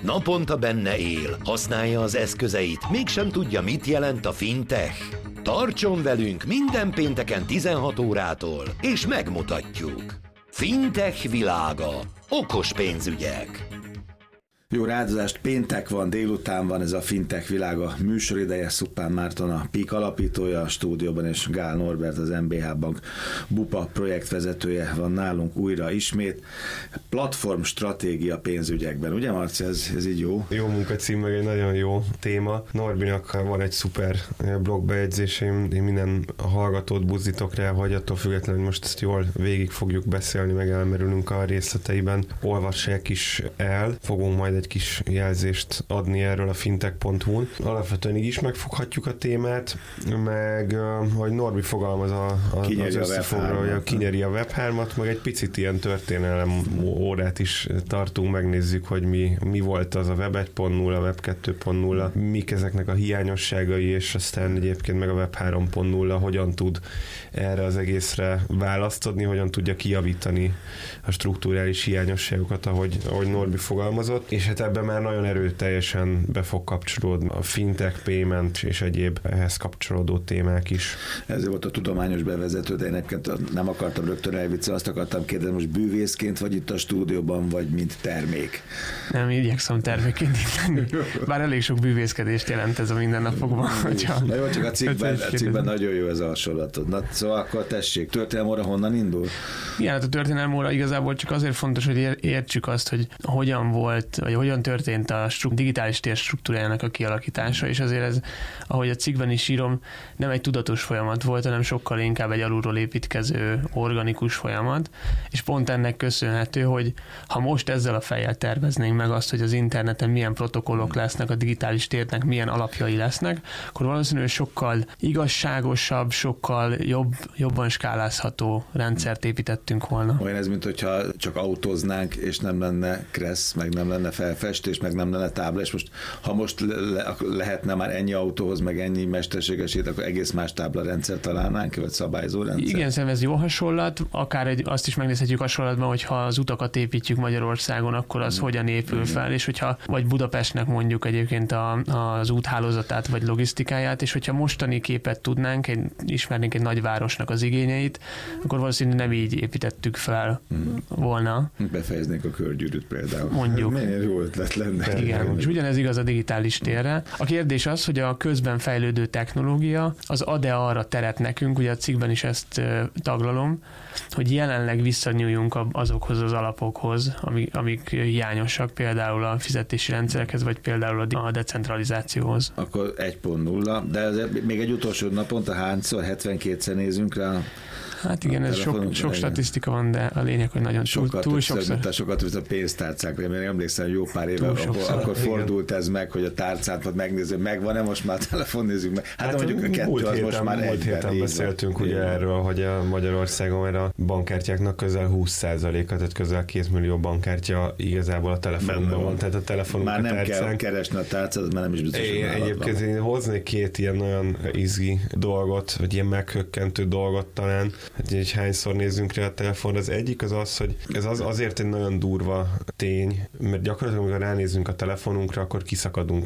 Naponta benne él, használja az eszközeit, mégsem tudja, mit jelent a fintech. Tartson velünk minden pénteken 16 órától, és megmutatjuk. Fintech világa. Okos pénzügyek. Jó rádozást, péntek van, délután van, ez a Fintech világa műsorideje. Szuppán Márton a PIK alapítója a stúdióban, és Gál Norbert, az MBH Bank BUPA projektvezetője van nálunk újra ismét. Platform stratégia pénzügyekben, ugye Marci, ez így jó? Jó munkacím, meg egy nagyon jó téma. Norbinak van egy szuper blogbejegyzése, én minden hallgatót buzdítok rá, hogy attól függetlenül, hogy most ezt jól végig fogjuk beszélni, meg elmerülünk a részleteiben. Olvassák is el, fogunk majd egy kis jelzést adni erről a fintech.hu-n. Alapvetően így is megfoghatjuk a témát, meg hogy Norbi fogalmaz az összefoglalója, kinyeri a Web3-at, meg egy picit ilyen történelem órát is tartunk, megnézzük, hogy mi volt az a Web 1.0, a Web 2.0, mik ezeknek a hiányosságai, és aztán egyébként meg a Web 3.0 hogyan tud erre az egészre választ adni, hogyan tudja kijavítani a strukturális hiányosságokat, ahogy Norbi fogalmazott, és hát ebben már nagyon erőteljesen be fog kapcsolódni a fintech, payment és egyéb ehhez kapcsolódó témák is. Ez volt a tudományos bevezető, de én nem akartam rögtön elviccelni, azt akartam kérdezni, most bűvészként vagy itt a stúdióban, vagy mint termék? Nem, igyekszem termékként itt lenni. Bár elég sok bűvészkedést jelent ez a mindennapokban. Na jó, csak a cikkben nagyon jó ez a hasonlatod. Na, szóval akkor tessék, történelmóra honnan indul? Igen, hát a történelmóra igazából csak azért fontos, hogy értsük azt, hogy hogyan volt, vagy hogyan történt a digitális tér struktúrájának a kialakítása, és azért ez, ahogy a cikkben is írom, nem egy tudatos folyamat volt, hanem sokkal inkább egy alulról építkező organikus folyamat, és pont ennek köszönhető, hogy ha most ezzel a fejjel terveznénk meg azt, hogy az interneten milyen protokollok lesznek, a digitális térnek milyen alapjai lesznek, akkor valószínűleg sokkal igazságosabb, sokkal jobban skálázható rendszert építettünk volna. Olyan ez, mint hogyha csak autóznánk, és nem lenne kressz, meg nem lenne felfestés, meg nem lenne tábla, és most, ha most lehetne már ennyi autóhoz, meg ennyi mesterségesít, akkor egész más táblarendszer találnánk, vagy szabályzó rendszer. Igen, szerintem ez jó hasonlat, akár azt is megnézhetjük hasonlatban, hogyha az utakat építjük Magyarországon, akkor az hogyan épül fel, és hogyha vagy Budapestnek mondjuk egyébként az úthálózatát, vagy logisztikáját, és hogyha mostani képet tudnánk, ismernénk egy nagyvárosnak az igényeit, akkor valószínűleg nem így építettük fel volna. Befejeznénk a körgyűrűt például. Mondjuk. Milyen jó ötlet lenne. Igen, és ugyanez igaz a digitális térre. A kérdés az, hogy a közben fejlődő technológia az ad-e arra teret nekünk, ugye a cikkben is ezt taglalom, hogy jelenleg visszanyúljunk azokhoz az alapokhoz, amik hiányosak, például a fizetési rendszerekhez, vagy például a decentralizációhoz. Akkor 1.0, de azért még egy utolsó naponta hányszor, 72-szer nézünk rá. Hát igen, ez sok statisztika van, de a lényeg, hogy nagyon túl sokszor. Sokat több a pénztárcákra, mert emlékszem, jó pár éve, akkor fordult ez meg, hogy a tárcát megnézzük, megvan-e, most már telefon nézzük meg. Hát mondjuk a kettő az most már múlt héten beszéltünk ugye erről, hogy a Magyarországon már a bankkártyáknak közel 20%-a, tehát közel 2 millió bankkártya igazából a telefonban van, tehát a telefonunk már a nem tárcán. kell keresni a tárcát, már nem is biztos, hogy egyébként én hoznék két ilyen olyan izgi dolgot, vagy ilyen meghökkentő dolgot talán, hogy hányszor nézzünk rá a telefonra. Az egyik az, hogy ez azért egy nagyon durva tény, mert gyakorlatilag, amikor ránézzünk a telefonunkra, akkor kiszakadunk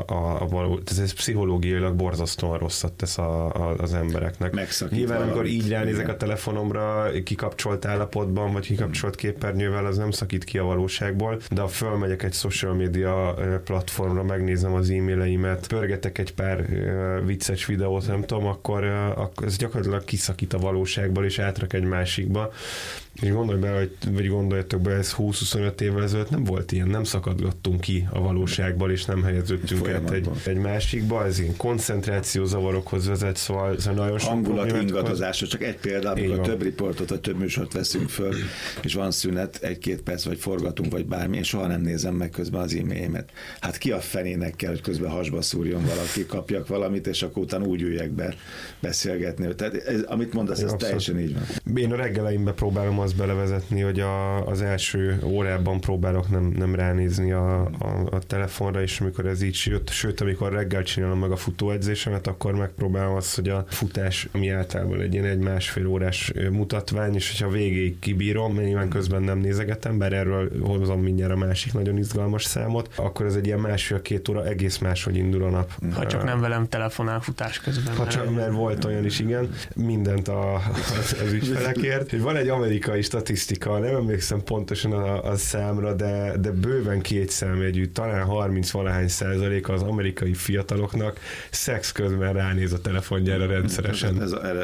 a való. Ez pszichológiailag borzasztóan rosszat tesz az embereknek. Nyilván, amikor így ránézek a telefonomra, kikapcsolt állapotban, vagy kikapcsolt képernyővel, az nem szakít ki a valóságból, de ha fölmegyek egy social media platformra, megnézem az e-maileimet, pörgetek egy pár vicces videót, nem tudom, akkor ez gyakorlatilag kiszakít a valóságból, és átrak egy másikba. És gondolj bele, vagy gondoljatok be, ez 20-25 évvel ezelőtt nem volt ilyen, nem szakadgattunk ki a valóságból, és nem helyeződtünk át egy másikba, ez ilyen koncentrációzavarokhoz vezet, szóval nagyon sok hangulat ingadozásra, csak egy példa, amikor több riportot, vagy több műsort veszünk föl, és van szünet, 1-2 perc, vagy forgatunk, vagy bármi, és soha nem nézem meg közben az e-mailemet. Hát ki a fenének kell, hogy közben hasba szúrjon valaki, kapjak valamit, és akkor utána úgy üljek be beszélgetni. Tehát amit mondasz, ez teljesen így van. Én a reggeleimben próbálom azt belevezetni, hogy az első órában próbálok nem ránézni a telefonra, és amikor ez így sőt, amikor reggel csinálom meg a futóedzésemet, akkor megpróbálom azt, hogy a futás, ami általában egy ilyen 1-1,5 órás mutatvány, és hogyha végéig kibírom, mert nyilván közben nem nézegetem, bár erről hozom mindjárt a másik nagyon izgalmas számot, akkor ez egy ilyen 1,5-2 óra egész máshogy indul a nap. Ha csak nem velem telefonál futás közben. Ha csak, mert volt olyan is, igen, mindent az ügyfelekért. Van egy amerikai statisztika, nem emlékszem pontosan a számra, de bőven két számjegyű, talán 30-valahány% az amerikai fiataloknak szex közben ránéz a telefonjára rendszeresen.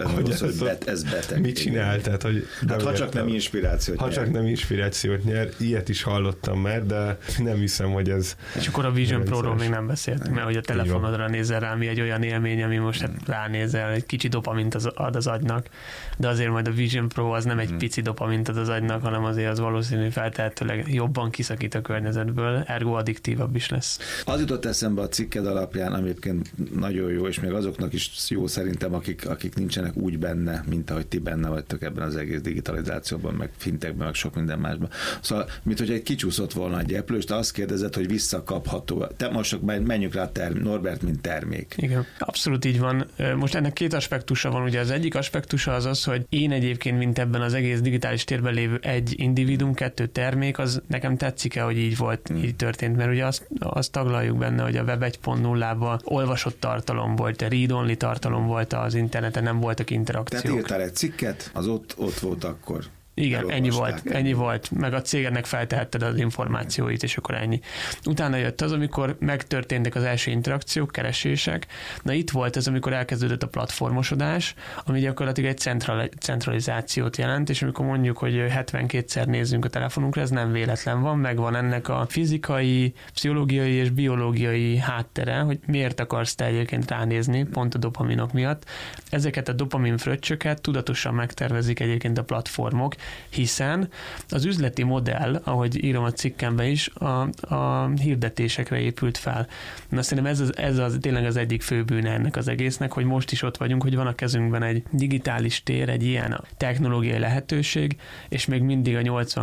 Ez beteg. Mit csinál? Tehát, hogy ha csak nem inspirációt nyer. Ha csak nem inspirációt nyer, ilyet is hallottam már, de nem hiszem, hogy ez... És akkor a Vision Pro-ról még nem beszéltünk, mert hogy a telefonodra nézel rá, mi egy olyan élmény, ami most ránézel, egy kicsi dopamint ad az agynak, de azért majd a Vision Pro az nem egy pici dopamint ad az agynak, hanem azért az valószínű feltehetőleg jobban kiszakít a környezetből, ergo addiktívabb is lesz. Az jutott eszembe a cikked alapján, ami egyébként nagyon jó, és még azoknak is jó szerintem, akik nincsenek úgy benne, mint ahogy ti benne vagytok ebben az egész digitalizációban, meg fintekben, meg sok minden másban. Szóval, mint hogy egy kicsúszott volna egy eplő, és te azt kérdezed, hogy visszakapható. Te most menjünk rá Norbert, mint termék. Igen, abszolút így van. Most ennek két aspektusa van. Ugye az egyik aspektusa az, hogy én egyébként, mint ebben az egész digitális térben lévő egy individuum, 2 termék, az nekem tetszik-e, hogy így volt, így történt, mert ugye azt taglaljuk benne, hogy a Web 1.0-ban olvasott tartalom volt, read-only tartalom volt az interneten, nem voltak interakciók. Tehát írtál egy cikket, az ott volt akkor. Igen, ennyi volt, meg a cégednek feltehetted az információit, és akkor ennyi. Utána jött az, amikor megtörténtek az első interakciók, keresések. Na itt volt ez, amikor elkezdődött a platformosodás, ami gyakorlatilag egy centralizációt jelent, és amikor mondjuk, hogy 72-szer nézzünk a telefonunkra, ez nem véletlen van, megvan ennek a fizikai, pszichológiai és biológiai háttere, hogy miért akarsz te egyébként ránézni, pont a dopaminok miatt. Ezeket a dopamin fröccsöket tudatosan megtervezik egyébként a platformok, hiszen az üzleti modell, ahogy írom a cikkemben is, a hirdetésekre épült fel. Na szerintem ez az tényleg az egyik fő bűne ennek az egésznek, hogy most is ott vagyunk, hogy van a kezünkben egy digitális tér, egy ilyen technológiai lehetőség, és még mindig a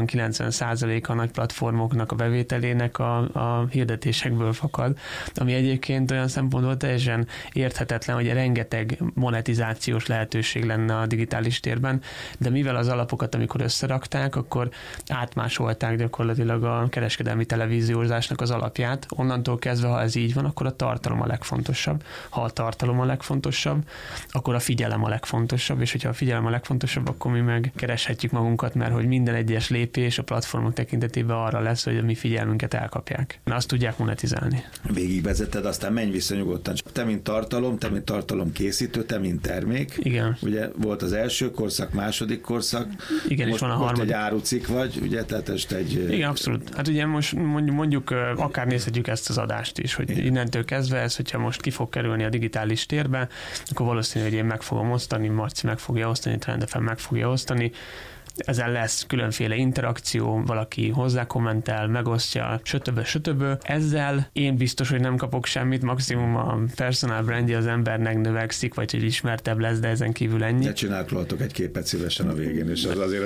80-90% a nagy platformoknak a bevételének a hirdetésekből fakad, ami egyébként olyan szempontból teljesen érthetetlen, hogy rengeteg monetizációs lehetőség lenne a digitális térben, de mivel az alapokat, amikor összerakták, akkor átmásolták gyakorlatilag a kereskedelmi televíziózásnak az alapját. Onnantól kezdve, ha ez így van, akkor a tartalom a legfontosabb. Ha a tartalom a legfontosabb, akkor a figyelem a legfontosabb, és hogyha a figyelem a legfontosabb, akkor mi meg kereshetjük magunkat, mert hogy minden egyes lépés a platformok tekintetében arra lesz, hogy a mi figyelmünket elkapják. Na, azt tudják monetizálni. Végigvezetted, aztán menj vissza nyugodtan. Te, mint tartalom készítő, te, mint termék. Igen. Ugye volt az első korszak, második korszak. Igen, most, és van a harmadik. Most egy árucikk vagy, ugye, tehát egy... Igen, abszolút. Hát ugye most mondjuk akár nézhetjük ezt az adást is, hogy innentől kezdve ez, hogyha most ki fog kerülni a digitális térbe, akkor valószínű, hogy én meg fogom osztani, Marci meg fogja osztani, Trend FM meg fogja osztani, ezen lesz különféle interakció, valaki hozzá kommentel, megosztja, stb. Ezzel én biztos, hogy nem kapok semmit, maximum a personal brandje az embernek növekszik, vagy hogy ismertebb lesz, de ezen kívül ennyi. Ne csináltok egy képet szívesen a végén, és azért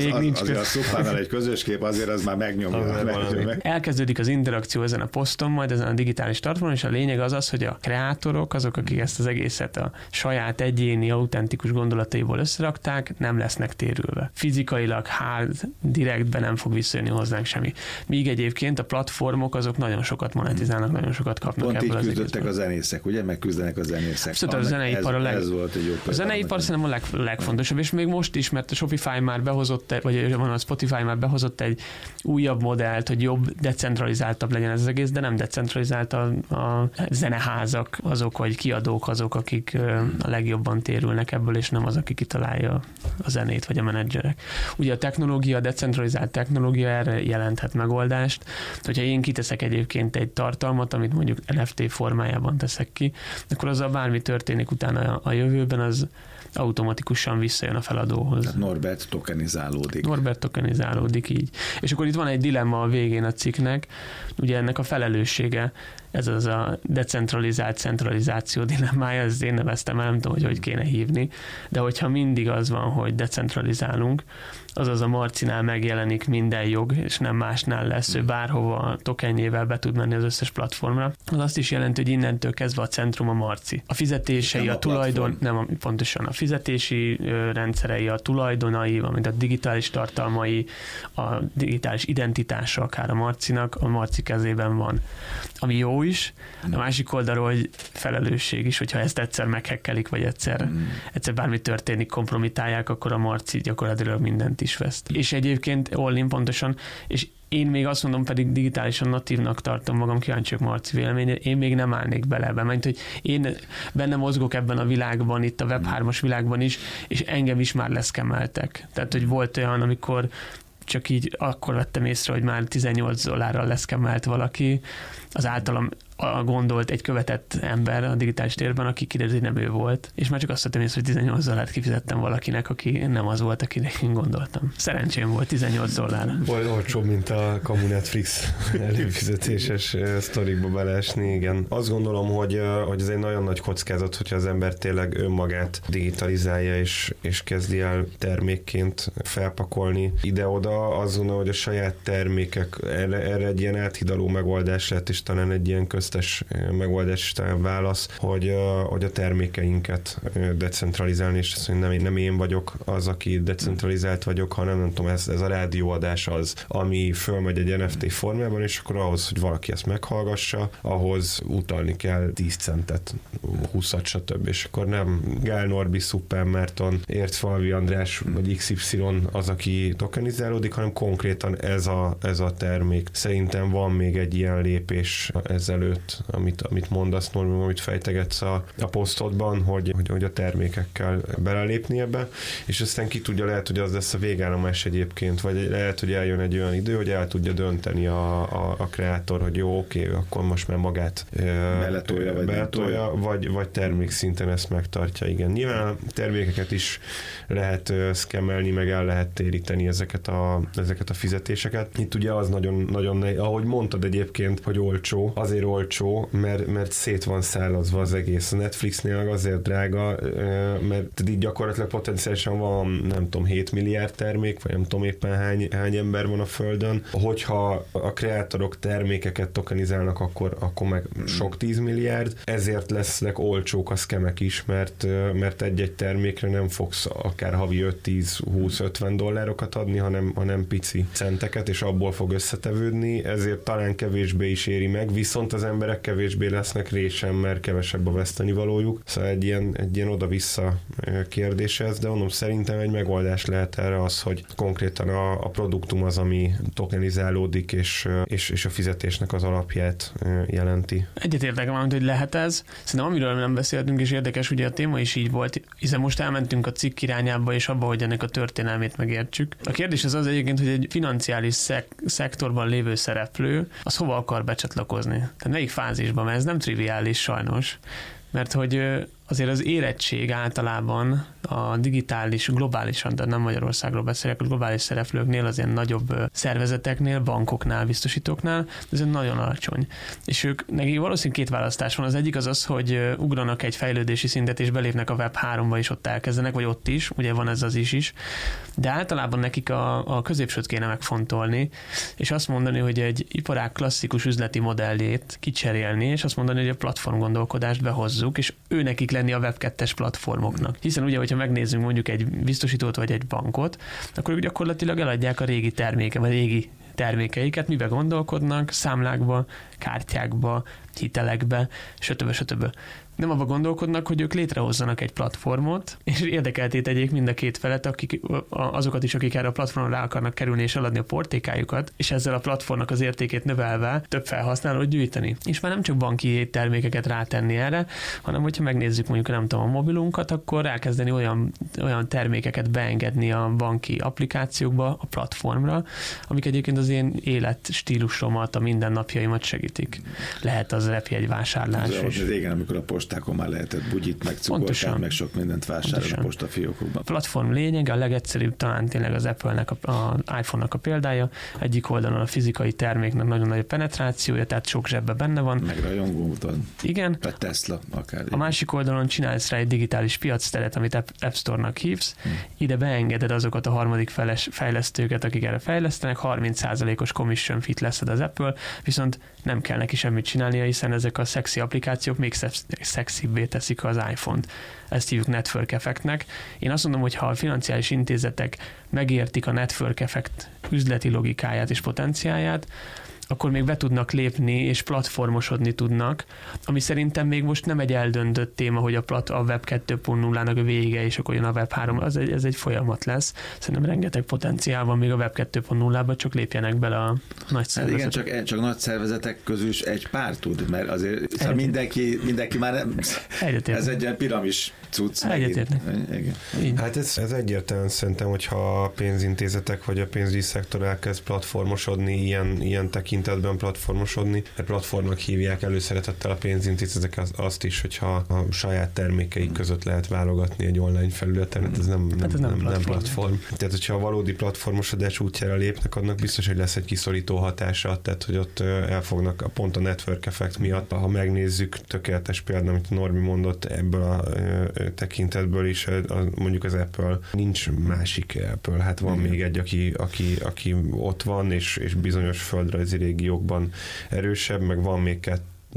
a szupánál egy közös kép, azért az már megnyomja. Elkezdődik az interakció ezen a poszton, majd ezen a digitális tartalmon, és a lényeg az, hogy a kreátorok, azok, akik ezt az egészet a saját egyéni, autentikus gondolataiból összerakták, nem lesznek térülve. Fizikailag direktben nem fog visszajönni hozzánk semmi. Míg egyébként a platformok azok nagyon sokat monetizálnak, nagyon sokat kapnak pont ebből az így küzdöttek egészből. a zenészek, ugye? Megküzdenek a zenészek. Szóval a zeneipar ez volt egy jó példa. A zeneipar szerintem a legfontosabb, és még most is, mert a Shopify már behozott, vagy a Spotify már behozott egy újabb modellt, hogy jobb, decentralizáltabb legyen ez az egész, de nem decentralizált a zeneházak, azok, vagy kiadók azok, akik a legjobban térülnek ebből, és nem az, aki kitalálja a zenét, vagy a menedzserek. Ugye a technológia, a decentralizált technológia erre jelenthet megoldást. Hogyha én kiteszek egyébként egy tartalmat, amit mondjuk NFT formájában teszek ki, akkor azzal bármi történik utána a jövőben, az automatikusan visszajön a feladóhoz. Tehát Norbert tokenizálódik így. És akkor itt van egy dilemma a végén a cikknek, ugye ennek a felelőssége, ez az a decentralizált centralizáció dilemmája, ezt én neveztem el, nem tudom, hogy kéne hívni, de hogyha mindig az van, hogy decentralizálunk, azaz a Marcinál megjelenik minden jog, és nem másnál lesz, ő bárhova tokenjével be tud menni az összes platformra. Az azt is jelenti, hogy innentől kezdve a centrum a Marci. A fizetései, a tulajdon, pontosan a fizetési rendszerei, a tulajdonai, mint a digitális tartalmai, a digitális identitása akár a Marcinak, a Marci kezében van. Ami jó is, a másik oldalról, hogy felelősség is, hogyha ezt egyszer meghekkelik, vagy egyszer bármi történik, kompromitálják, akkor a Marci gyakorlatilag mindent is veszt. És egyébként all-in pontosan, és én még azt mondom, pedig digitálisan natívnak tartom magam, kíváncsiak Marci véleményére, én még nem állnék bele ebbe, mert hogy én benne mozgok ebben a világban, itt a Web3-as világban is, és engem is már leszkemeltek. Tehát, hogy volt olyan, amikor csak így akkor vettem észre, hogy már $18 leszkemelt valaki, az általam gondolt egy követett ember a digitális térben, aki kiderült, hogy nem ő volt. És már csak azt vettem észre, hogy $18 kifizettem valakinek, aki nem az volt, akinek én gondoltam. Szerencsém volt $18. Volt olcsóbb, mint a kamu Netflix előfizetéses sztorikba beleesni, igen. Azt gondolom, hogy ez egy nagyon nagy kockázat, hogyha az ember tényleg önmagát digitalizálja, és kezdi el termékként felpakolni ide-oda. Azt gondolom, hogy a saját termékek erre egy ilyen áthidaló megoldás lett, és talán egy ilyen köztes megoldás, talán válasz, hogy a termékeinket decentralizálni, és azt mondja, nem én vagyok az, aki decentralizált vagyok, hanem nem tudom, ez a rádióadás az, ami fölmegy egy NFT formában, és akkor ahhoz, hogy valaki ezt meghallgassa, ahhoz utalni kell 10 centet, 20-at, stb. És akkor nem Gál Norbi, Szuper Márton, Értfalvi András, vagy XY az, aki tokenizálódik, hanem konkrétan ez a termék. Szerintem van még egy ilyen lépés ezelőtt, amit mondasz, Norbi, amit fejtegetsz a posztodban, hogy a termékekkel belelépni ebbe, és aztán ki tudja, lehet, hogy az lesz a végállomás egyébként, vagy lehet, hogy eljön egy olyan idő, hogy el tudja dönteni a kreátor, hogy jó, oké, akkor most már magát beletolja, vagy termék szinten ezt megtartja, igen. Nyilván a termékeket is lehet szkemmelni, meg el lehet téríteni ezeket a fizetéseket. Itt ugye az nagyon ahogy mondtad egyébként, hogy olcsó, azért olcsó, mert szét van szálazva az egész. A Netflixnél azért drága, mert így gyakorlatilag potenciálisan van, nem tudom, 7 milliárd termék, vagy nem tudom éppen hány ember van a Földön. Hogyha a kreátorok termékeket tokenizálnak, akkor meg sok 10 milliárd, ezért lesznek olcsók a szkemek is, mert egy-egy termékre nem fogsz akár havi 5-10-20-50 dollárokat adni, hanem pici centeket, és abból fog összetevődni, ezért talán kevésbé is éri meg, viszont az emberek kevésbé lesznek résen, mert kevesebb a veszteni valójuk. Szóval egy ilyen oda-vissza kérdés ez, de mondom, szerintem egy megoldás lehet erre az, hogy konkrétan a produktum az, ami tokenizálódik, és a fizetésnek az alapját jelenti. Egyetértek valamit, hogy lehet ez. Szerintem amiről nem beszéltünk, és érdekes, ugye a téma is így volt, hiszen most elmentünk a cikk irányába, és abba, hogy ennek a történelmét megértsük. A kérdés az egyébként, hogy egy financiális szektorban lévő szereplő, az hova akar becsatlakozni? Tehát melyik fázisban, mert ez nem triviális sajnos, mert hogy azért az érettség általában a digitális, globálisan, de nem Magyarországról beszélek, a globális szereplőknél, az ilyen nagyobb szervezeteknél, bankoknál, biztosítóknál, ez nagyon alacsony. És nekik valószínűleg 2 választás van. Az egyik az, hogy ugranak egy fejlődési szintet, és belépnek a Web3-ba, és ott elkezdenek, vagy ott is, ugye van ez az is. De általában nekik a középsőt kéne megfontolni, és azt mondani, hogy egy iparág klasszikus üzleti modellét kicserélni, és azt mondani, hogy a platform gondolkodást behozzuk, és ő nekik lenni a Web2-es platformoknak. Hiszen ugye, hogyha megnézzünk mondjuk egy biztosítót vagy egy bankot, akkor ők gyakorlatilag eladják a régi termékeiket, mibe gondolkodnak, számlákba, kártyákba, hitelekbe, stb. Nem abba gondolkodnak, hogy ők létrehozzanak egy platformot, és érdekelté tegyék mind a két felet, azokat is, akik erre a platformra rá akarnak kerülni és eladni a portékájukat, és ezzel a platformnak az értékét növelve több felhasználót gyűjteni. És már nem csak banki termékeket rátenni erre, hanem hogyha megnézzük mondjuk, nem tudom, a mobilunkat, akkor elkezdeni olyan termékeket beengedni a banki applikációkba, a platformra, amik egyébként az én életstílusomat, a mindennapjaimat segítik. Lehet az az repjegy vásárlás. Régen, amikor a postákon már lehetett bugyit, meg cukorkát, meg sok mindent vásárolni a postafiókokban. A platform lényege, a legegyszerűbb talán tényleg az Apple-nek, az iPhone-nak a példája. Egyik oldalon a fizikai terméknek nagyon nagy penetrációja, tehát sok zsebbe benne van. Meg rajongó van. Igen. Vagy Tesla akár. A másik oldalon csinálsz rá egy digitális piacteret, amit App Store-nak hívsz. Ide beengeded azokat a harmadik fejlesztőket, akik erre fejlesztenek, 30%-os commission fit leszed az Apple, viszont nem kell neki semmit csinálnia, hiszen ezek a szexi applikációk még szexibbé teszik az iPhone-t. Ezt hívjuk network effektnek. Én azt mondom, hogy ha a financiális intézetek megértik a network effekt üzleti logikáját és potenciáját, akkor még be tudnak lépni és platformosodni tudnak, ami szerintem még most nem egy eldöntött téma, hogy a Web 2.0-nak a vége, és akkor jön a Web 3, ez egy folyamat lesz. Szerintem rengeteg potenciál van még a Web 2.0-ba, csak lépjenek bele a nagy szervezetek. Igen, csak nagy szervezetek közül is egy pár tud, mert azért szóval mindenki már nem, ez egy ilyen piramis cucc. Egyetértnek. Hát ez egyértelműen szerintem, hogyha a pénzintézetek vagy a pénzügyi szektor elkezd platformosodni, ilyen tekintetben platformosodni, mert platformnak hívják előszeretettel a pénzintézetek azt is, hogyha a saját termékeik között lehet válogatni egy online felületen, ez nem platform. Tehát, hogyha a valódi platformosodás útjára lépnek, annak biztos, hogy lesz egy kiszorító hatása, tehát, hogy ott elfognak pont a network effect miatt. Ha megnézzük, tökéletes példa, amit Norbi mondott ebből a tekintetből is, mondjuk az Apple, nincs másik Apple, hát van még egy, aki ott van, és bizonyos földrajzi régiókban erősebb, meg van még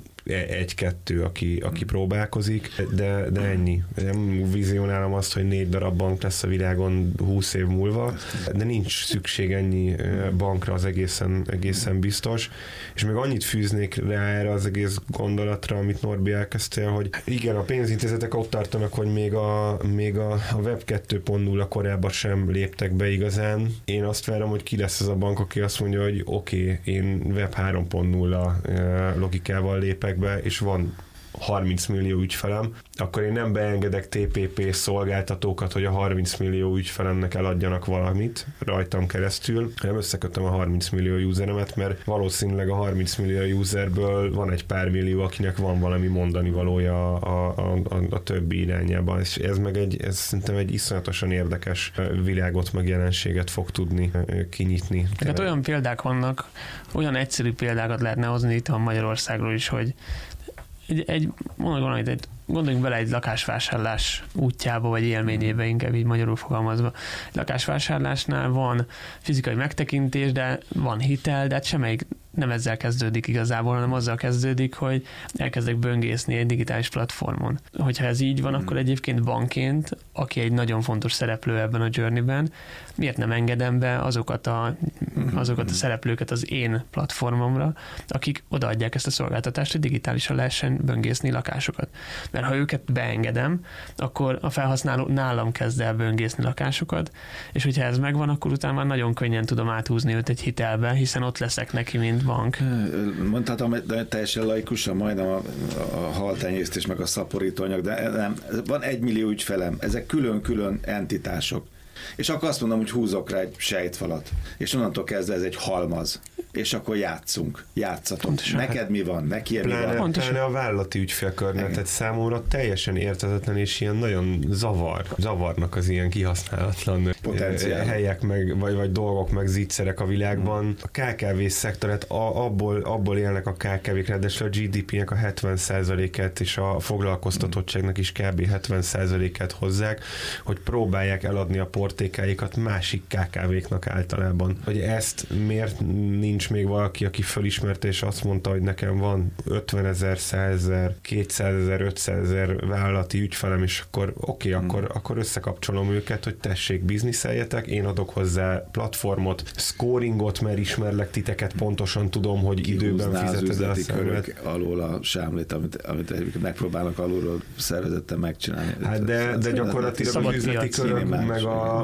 egy-kettő, aki próbálkozik, de ennyi. Nem vizionálom azt, hogy 4 darab bank lesz a világon 20 év múlva, de nincs szükség ennyi bankra, az egészen biztos. És még annyit fűznék rá erre az egész gondolatra, amit Norbi elkezdtél, hogy igen, a pénzintézetek ott tartanak, hogy még a Web 2.0 korábban sem léptek be igazán. Én azt várom, hogy ki lesz az a bank, aki azt mondja, hogy oké, én Web 3.0 logikával lépek be, és van 30 millió ügyfelem, akkor én nem beengedek TPP szolgáltatókat, hogy a 30 millió ügyfelemnek eladjanak valamit rajtam keresztül, hanem összekötöm a 30 millió useremet, mert valószínűleg a 30 millió userből van egy pár millió, akinek van valami mondani valója a többi irányában. És ez szerintem egy iszonyatosan érdekes világot, meg jelenséget fog tudni kinyitni. Hát olyan példák vannak, olyan egyszerű példákat lehetne hozni itt a Magyarországról is, hogy gondoljunk bele egy lakásvásárlás útjába, vagy élményébe, inkább így magyarul fogalmazva. Egy lakásvásárlásnál van fizikai megtekintés, de van hitel, de hát semmelyik nem ezzel kezdődik igazából, hanem azzal kezdődik, hogy elkezdek böngészni egy digitális platformon. Hogyha ez így van, akkor egyébként bankként, aki egy nagyon fontos szereplő ebben a journeyben, miért nem engedem be azokat a szereplőket az én platformomra, akik odaadják ezt a szolgáltatást, hogy digitálisan lehessen böngészni lakásokat. Mert ha őket beengedem, akkor a felhasználó nálam kezd el böngészni lakásokat, és hogyha ez megvan, akkor utána már nagyon könnyen tudom áthúzni őt egy hitelbe, hiszen ott leszek neki, mint bank. Mondhatom, hogy teljesen laikusan, majdnem a haltenyésztés meg a szaporítóanyag, de nem, van 1 millió ügyfelem, ezek külön-külön entitások. És akkor azt mondom, hogy húzok rá egy sejtfalat, és onnantól kezdve ez egy halmaz. És akkor játszatok. Pontosan. Neked mi van, neki mi van. Pláne a vállalati ügyfélkörnek, tehát számomra teljesen érthetetlen, és ilyen nagyon zavarnak az ilyen kihasználatlan helyek, vagy dolgok, meg zicserek a világban. A KKV szektorat, abból élnek a KKV-k, ráadásul a GDP-nek a 70%-et, és a foglalkoztatottságnak is kb. 70%-et hozzák, hogy próbálják eladni a portékáikat másik KKV-knak általában. Hogy ezt miért nincs még valaki, aki fölismerte, és azt mondta, hogy nekem van 50 000, 100 000, 200 000, 500 000 vállalati ügyfelem, és akkor akkor összekapcsolom őket, hogy tessék, bizniszeljetek, én adok hozzá platformot, scoringot, mert ismerlek titeket, pontosan tudom, hogy időben fizeted el a számlát. Alól a sámlét, amit megpróbálnak alulról szervezetten megcsinálni. Hát de gyakorlatilag az üzleti körök,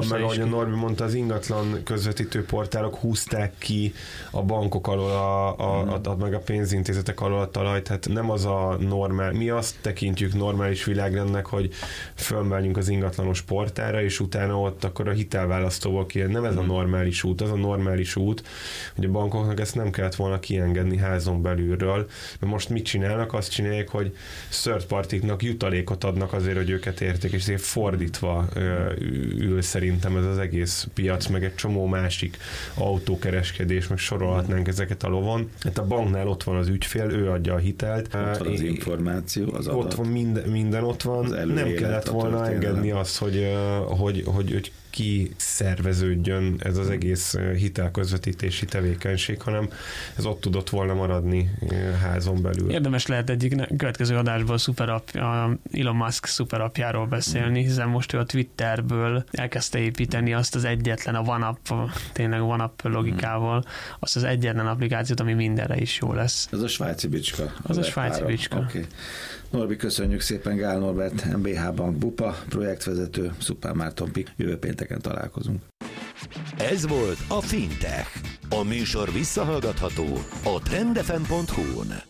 meg ahogy a Norbi mondta, az ingatlan közvetítő portálok húzták ki a bankok alól, meg a pénzintézetek alól a talajt, hát nem az a normál, mi azt tekintjük normális világrendnek, hogy fölmegyünk az ingatlanos portára, és utána ott akkor a hitelválasztóval kijön. Nem ez a normális út, az a normális út, hogy a bankoknak ezt nem kellett volna kiengedni házon belülről, mert most mit csinálnak? Azt csinálják, hogy third partiknak jutalékot adnak azért, hogy őket érték, és ezért fordítva ül szerintem ez az egész piac, meg egy csomó másik autókereskedés, meg sorolhatnánk ezeket a lovon. Hát a banknál ott van az ügyfél, ő adja a hitelt. Ott van az információ, az adat. Ott van minden ott van. Nem kellett volna engedni azt, hogy ki szerveződjön ez az egész hitelközvetítési tevékenység, hanem ez ott tudott volna maradni házon belül. Érdemes lehet egyik következő adásból Elon Musk szuperapjáról beszélni, hiszen most ő a Twitterből elkezdte építeni azt az egyetlen, a OneUp, tényleg OneUp logikával, azt az egyetlen applikációt, ami mindenre is jó lesz. Ez a svájci bicska. Az a svájci bicska. Okay. Norbi, köszönjük szépen, Gál Norbert, MBH Bank Bupa, projektvezető, Szupán Márton Pik. Jövő pénteken találkozunk. Ez volt a Fintech. A műsor visszahallgatható a trendfm.hu-n.